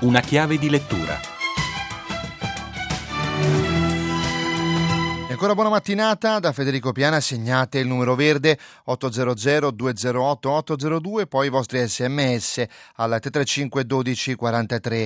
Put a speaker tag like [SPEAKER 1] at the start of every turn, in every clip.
[SPEAKER 1] Una chiave di lettura.
[SPEAKER 2] E ancora buona mattinata da Federico Piana. Segnate il numero verde 800 208 802, poi i vostri sms al 335 12 43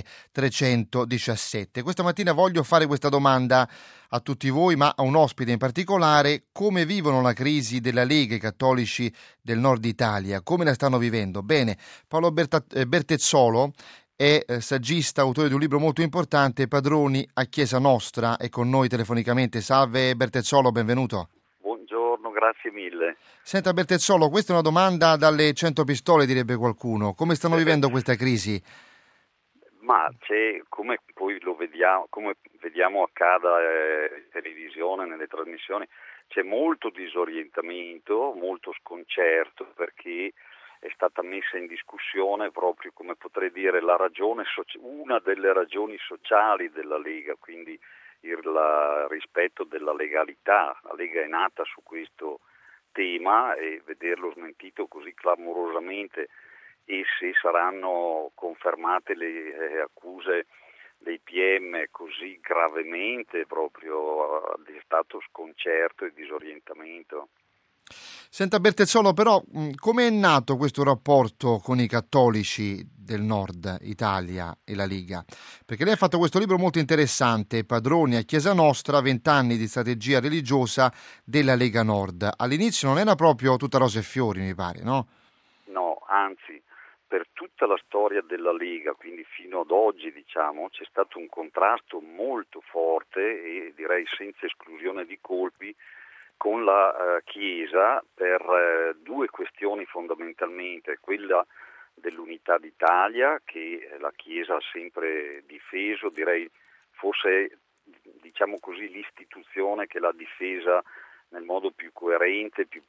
[SPEAKER 2] 317. Questa mattina voglio fare questa domanda a tutti voi, ma a un ospite in particolare: come vivono la crisi della Lega i cattolici del nord Italia? Come la stanno vivendo? Bene, Paolo Bertezzolo è saggista, autore di un libro molto importante, Padroni a Chiesa Nostra, è con noi telefonicamente. Salve Bertezzolo, benvenuto.
[SPEAKER 3] Buongiorno, grazie mille.
[SPEAKER 2] Senta Bertezzolo, questa è una domanda dalle 100 pistole, direbbe qualcuno. Come stanno vivendo questa crisi?
[SPEAKER 3] Ma c'è, come poi lo vediamo, come vediamo accada in televisione, nelle trasmissioni, c'è molto disorientamento, molto sconcerto, perché è stata messa in discussione proprio, come potrei dire, una delle ragioni sociali della Lega, quindi il rispetto della legalità. La Lega è nata su questo tema e vederlo smentito così clamorosamente, e se saranno confermate le accuse dei PM così gravemente, proprio ha destato sconcerto e disorientamento.
[SPEAKER 2] Senta Bertezzolo, però come è nato questo rapporto con i cattolici del nord Italia e la Liga? Perché lei ha fatto questo libro molto interessante, Padroni a Chiesa Nostra, 20 anni di strategia religiosa della Lega Nord. All'inizio non era proprio tutta rose e fiori, mi pare, no?
[SPEAKER 3] No, anzi, per tutta la storia della Lega, quindi fino ad oggi, diciamo, c'è stato un contrasto molto forte e direi senza esclusione di colpi con la Chiesa per due questioni fondamentalmente: quella dell'unità d'Italia, che la Chiesa ha sempre difeso, direi forse, diciamo così, l'istituzione che l'ha difesa nel modo più coerente, più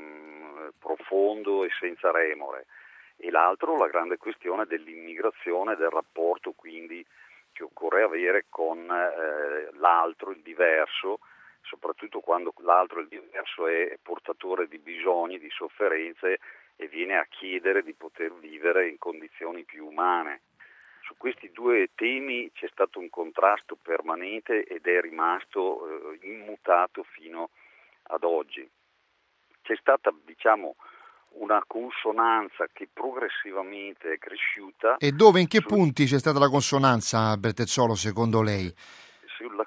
[SPEAKER 3] profondo e senza remore, e l'altro la grande questione dell'immigrazione, del rapporto quindi che occorre avere con l'altro, il diverso, soprattutto quando l'altro, il diverso, è portatore di bisogni, di sofferenze e viene a chiedere di poter vivere in condizioni più umane. Su questi due temi c'è stato un contrasto permanente ed è rimasto immutato fino ad oggi. C'è stata, diciamo, una consonanza che progressivamente è cresciuta.
[SPEAKER 2] E dove, in che punti c'è stata la consonanza, Bertezzolo, secondo lei?
[SPEAKER 3] Sulle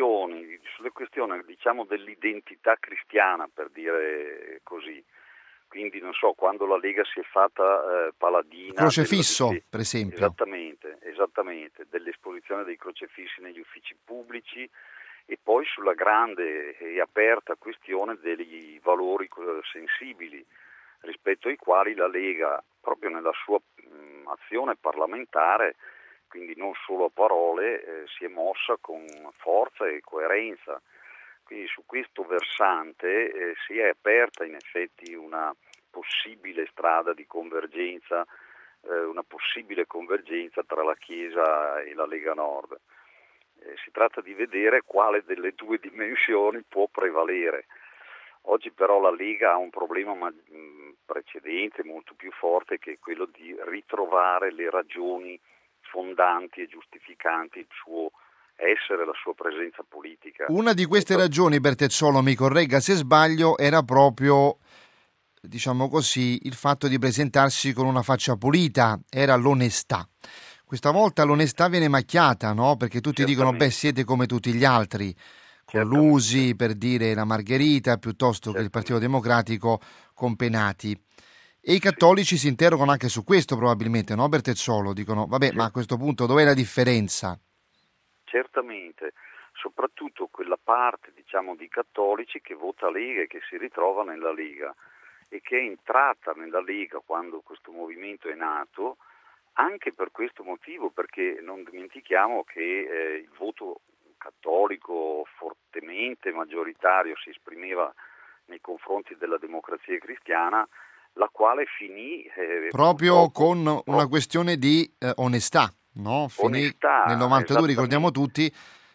[SPEAKER 3] questioni, diciamo, dell'identità cristiana, per dire così. Quindi, non so, quando la Lega si è fatta paladina...
[SPEAKER 2] Crocefisso, per esempio.
[SPEAKER 3] Esattamente, dell'esposizione dei crocefissi negli uffici pubblici, e poi sulla grande e aperta questione dei valori sensibili, rispetto ai quali la Lega, proprio nella sua azione parlamentare, quindi non solo a parole, si è mossa con forza e coerenza. Quindi su questo versante si è aperta in effetti una possibile strada di convergenza, una possibile convergenza tra la Chiesa e la Lega Nord. Si tratta di vedere quale delle due dimensioni può prevalere. Oggi però la Lega ha un problema precedente, molto più forte, che è quello di ritrovare le ragioni fondanti e giustificanti il suo essere, la sua presenza politica.
[SPEAKER 2] Una di queste ragioni, Bertezzolo, mi corregga se sbaglio, era proprio, diciamo così, il fatto di presentarsi con una faccia pulita, era l'onestà. Questa volta l'onestà viene macchiata, no? Perché tutti dicono, siete come tutti gli altri, collusi per dire la Margherita, piuttosto che il Partito Democratico con Penati. E i cattolici si interrogano anche su questo, probabilmente, no, Bertezzolo? Dicono, ma a questo punto dov'è la differenza?
[SPEAKER 3] Certamente, soprattutto quella parte, diciamo, di cattolici che vota Lega e che si ritrova nella Lega e che è entrata nella Lega quando questo movimento è nato, anche per questo motivo, perché non dimentichiamo che il voto cattolico fortemente maggioritario si esprimeva nei confronti della Democrazia Cristiana, la quale finì
[SPEAKER 2] proprio con una questione di onestà, no? Finì nel 92, ricordiamo tutti,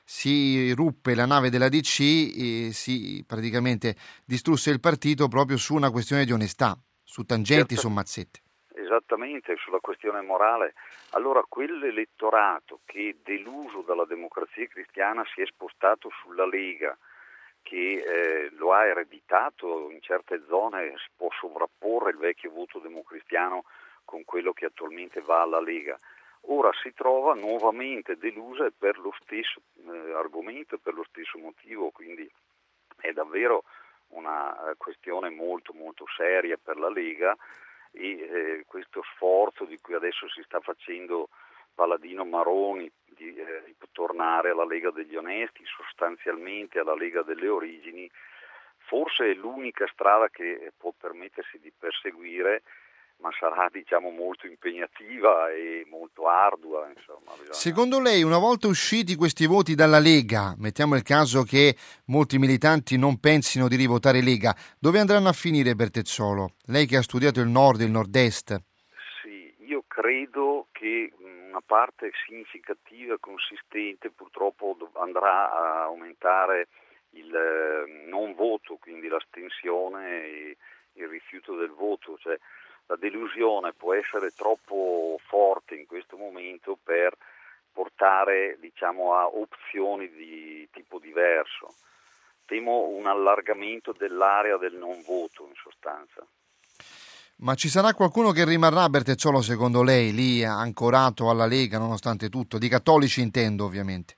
[SPEAKER 2] si ruppe la nave della DC e si praticamente distrusse il partito proprio su una questione di onestà, su tangenti, su mazzette.
[SPEAKER 3] esattamente, sulla questione morale. Allora quell'elettorato che deluso dalla Democrazia Cristiana si è spostato sulla Lega, che lo ha ereditato in certe zone, si può sovrapporre il vecchio voto democristiano con quello che attualmente va alla Lega. Ora si trova nuovamente delusa per lo stesso argomento e per lo stesso motivo, quindi è davvero una questione molto molto seria per la Lega e questo sforzo di cui adesso si sta facendo Paladino Maroni di tornare alla Lega degli Onesti, sostanzialmente alla Lega delle Origini, forse è l'unica strada che può permettersi di perseguire, ma sarà molto impegnativa e molto ardua.
[SPEAKER 2] Secondo lei, una volta usciti questi voti dalla Lega, mettiamo il caso che molti militanti non pensino di rivotare Lega, dove andranno a finire Bertezzolo? Lei che ha studiato il nord e il nord-est.
[SPEAKER 3] Sì, io credo che una parte significativa e consistente purtroppo andrà a aumentare il non voto, quindi l'astensione e il rifiuto del voto, cioè la delusione può essere troppo forte in questo momento per portare a opzioni di tipo diverso. Temo un allargamento dell'area del non voto in sostanza.
[SPEAKER 2] Ma ci sarà qualcuno che rimarrà, Bertezzolo, secondo lei, lì ancorato alla Lega nonostante tutto? Di cattolici intendo, ovviamente.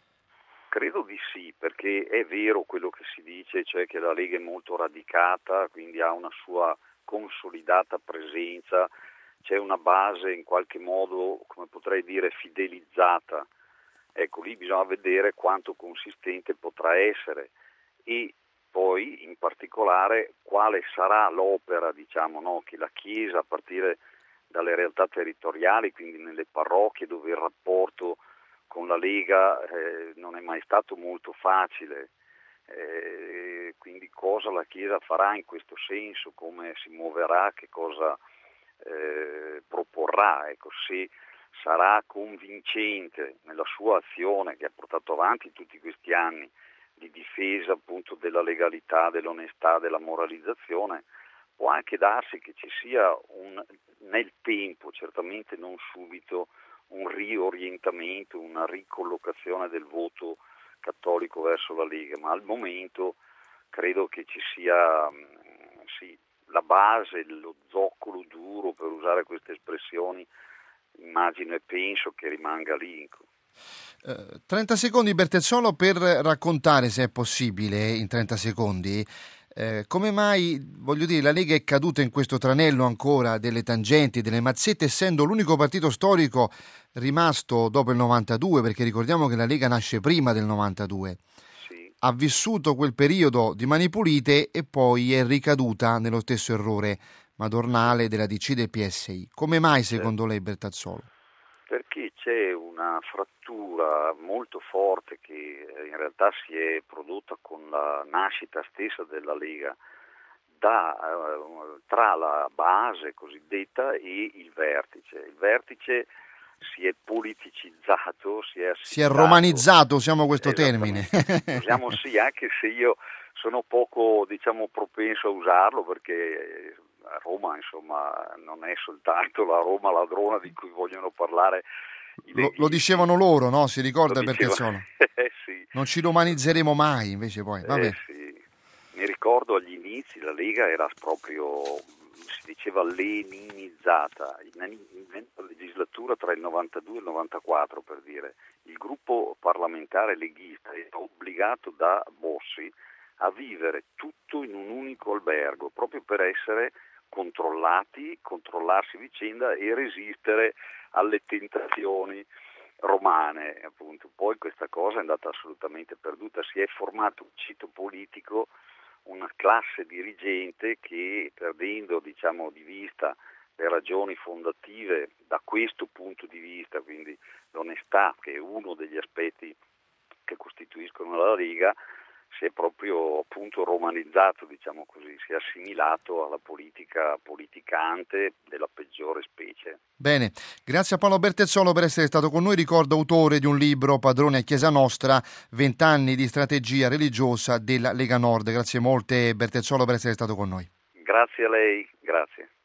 [SPEAKER 3] Credo di sì, perché è vero quello che si dice, cioè che la Lega è molto radicata, quindi ha una sua consolidata presenza, c'è una base in qualche modo, come potrei dire, fidelizzata. Ecco, lì bisogna vedere quanto consistente potrà essere e poi in particolare quale sarà l'opera, che la Chiesa, a partire dalle realtà territoriali, quindi nelle parrocchie dove il rapporto con la Lega non è mai stato molto facile, quindi cosa la Chiesa farà in questo senso, come si muoverà, che cosa proporrà, ecco, se sarà convincente nella sua azione che ha portato avanti tutti questi anni di difesa appunto della legalità, dell'onestà, della moralizzazione. Può anche darsi che ci sia nel tempo, certamente non subito, un riorientamento, una ricollocazione del voto cattolico verso la Lega, ma al momento credo che ci sia la base, lo zoccolo duro, per usare queste espressioni, immagino e penso che rimanga lì.
[SPEAKER 2] 30 secondi Bertezzolo per raccontare, se è possibile, in 30 secondi, come mai, la Lega è caduta in questo tranello ancora delle tangenti, delle mazzette, essendo l'unico partito storico rimasto dopo il 92, perché ricordiamo che la Lega nasce prima del 92. Sì. Ha vissuto quel periodo di mani pulite e poi è ricaduta nello stesso errore madornale della DC e del PSI. Come mai, secondo lei, Bertezzolo?
[SPEAKER 3] Perché c'è una frattura molto forte che in realtà si è prodotta con la nascita stessa della Lega tra la base cosiddetta e il vertice. Il vertice si è politicizzato, si è
[SPEAKER 2] romanizzato, usiamo questo termine.
[SPEAKER 3] Usiamo sì, anche se io sono poco propenso a usarlo, perché a Roma non è soltanto la Roma ladrona di cui vogliono parlare
[SPEAKER 2] lo dicevano loro, no? Si ricorda Bertezzolo?
[SPEAKER 3] Sì.
[SPEAKER 2] Non ci romanizzeremo mai, invece poi vabbè.
[SPEAKER 3] Sì. Mi ricordo agli inizi la Lega era proprio, si diceva, leninizzata. Nella legislatura tra il 92 e il 94, per dire, il gruppo parlamentare leghista era obbligato da Bossi a vivere tutto in un unico albergo, proprio per essere controllarsi vicenda e resistere alle tentazioni romane, appunto. Poi questa cosa è andata assolutamente perduta, si è formato un cito politico, una classe dirigente che, perdendo di vista le ragioni fondative da questo punto di vista, quindi l'onestà, che è uno degli aspetti che costituiscono la Lega, si è proprio appunto romanizzato, si è assimilato alla politica politicante della peggiore specie.
[SPEAKER 2] Bene, grazie a Paolo Bertezzolo per essere stato con noi. Ricordo autore di un libro, Padrone a Chiesa Nostra, 20 anni di strategia religiosa della Lega Nord. Grazie molte Bertezzolo per essere stato con noi.
[SPEAKER 3] Grazie a lei, grazie.